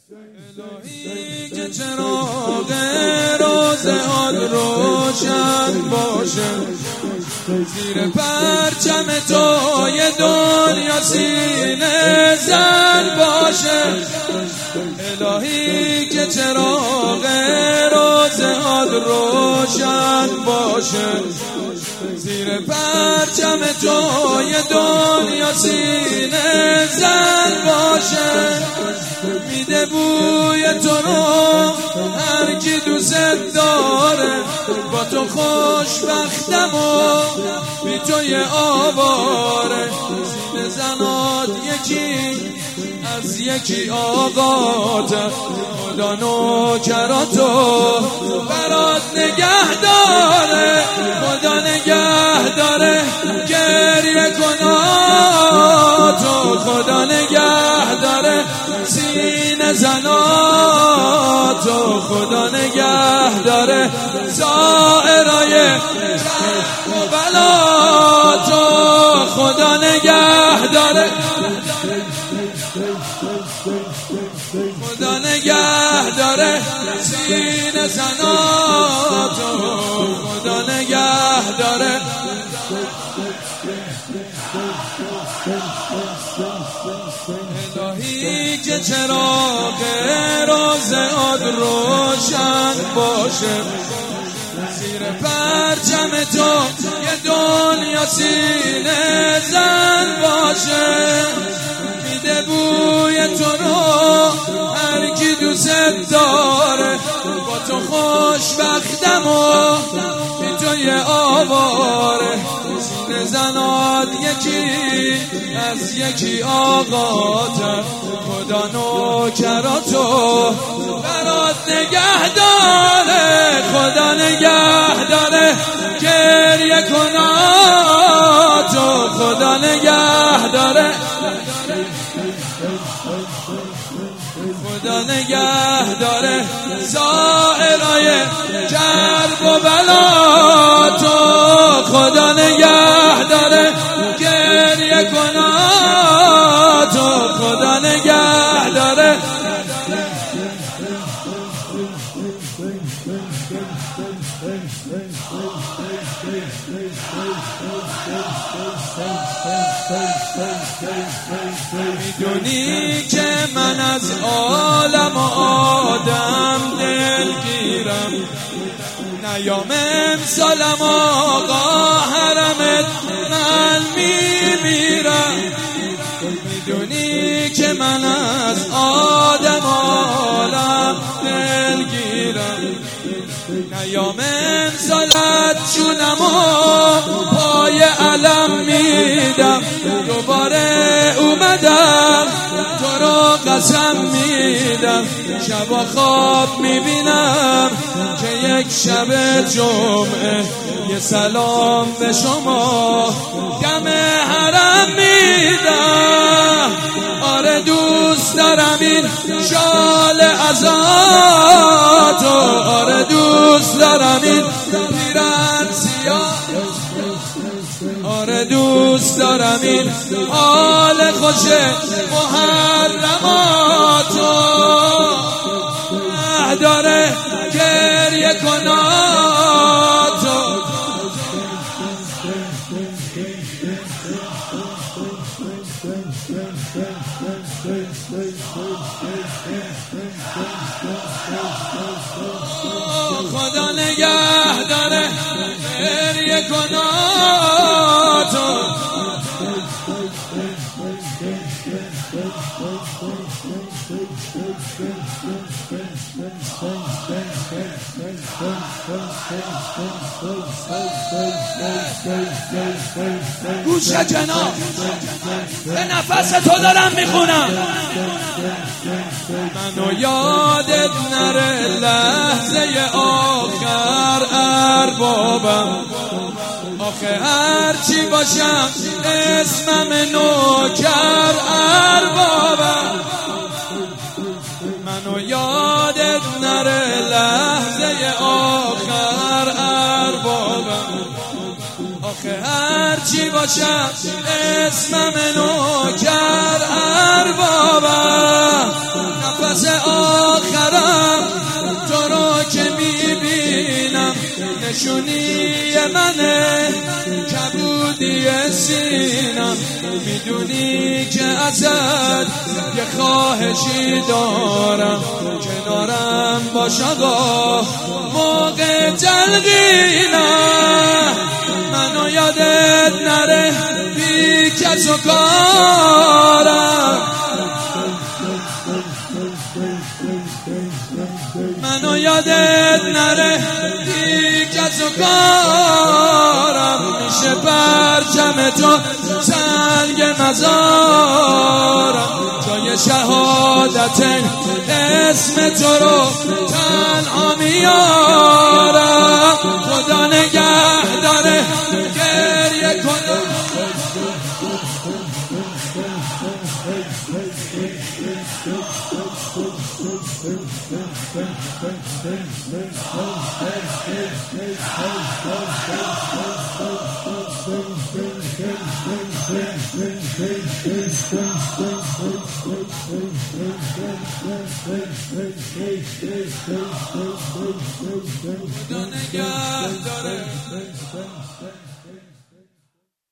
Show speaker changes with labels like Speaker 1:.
Speaker 1: الهی که چراغ روزهات روشن باشه، زیر پرچم تو یه دنیا سینه زن باشه. الهی که چراغ روزهات روشن باشه، زیر پرچم تو یه دنیا سینه زن باشه. میده بوی تو رو هر کی دوست داره، با تو خوشبختم و بی تو یه آواره. سینه زنات یکی از یکی آقاته، خدا نوکراتو برات نگه داره. خدا نگه داره گریه کناتو، خدا نگه داره سینه زناتو، خدا نگه داره زائرای و بلاتو، خدا نگه داره، خدا نگه داره سینه زناتو، خدا نگه داره. الهی که چراغ روزهات روشن باشه، زیر پرچم تو یه دنیا سینه زن باشه. میده بوی تو رو هر کی دوست داره، با تو خوشبختم و بی تو یه آواره. سینه زنات یکی از یکی آقاته، خدا نوکراتو برات نگه داره. خدا نگه داره گریه کناتو، خدا نگه داره، خدا نگه داره زائرای کرب و بلاتو، خدا نگه داره گریه کناتو، خدا نگه داره. میدونی که من از عالم و آدم دلگیرم، نیام امسالم آقا حرمت من میمیرم. میدونی که من از آدم و عالم دلگیرم، نیام امسالت جونم و پای علم میدم. دوباره اومدم تو رو قسم میدم، شبا خواب میبینم که یک شب جمعه یه سلام به شما دم حرم میدم. آره دوست دارم این شال ازاتو، آره دوست دارم این پیرن سیاه، آره دوست دارم این حال خوش محرماتو. داره گریه کناتو، خدا نگه داره گریه کناتو. گوش جناب به نفس تو دارم میخونم. منو یادت نره لحظه آخر اربابم، آخه هرچی باشم اسمم نوکر اربابم. منو یادت نره لحظه آخر اربابم، آخه هرچی باشم اسمم نوکر اربابم. نفس نشونی منه کبودی سینم میدونی که ازت یه خواهشی دارم کنارم باش آقا موقع تلقینم منو یادت نره بی کس و کارم منو یادت نره بی کس و کارم میشه پرچم تو سنگ مزارم جای شهادت اسم تو رو تنها میارم خدا نگه داره گریه کنم خدا نگه داره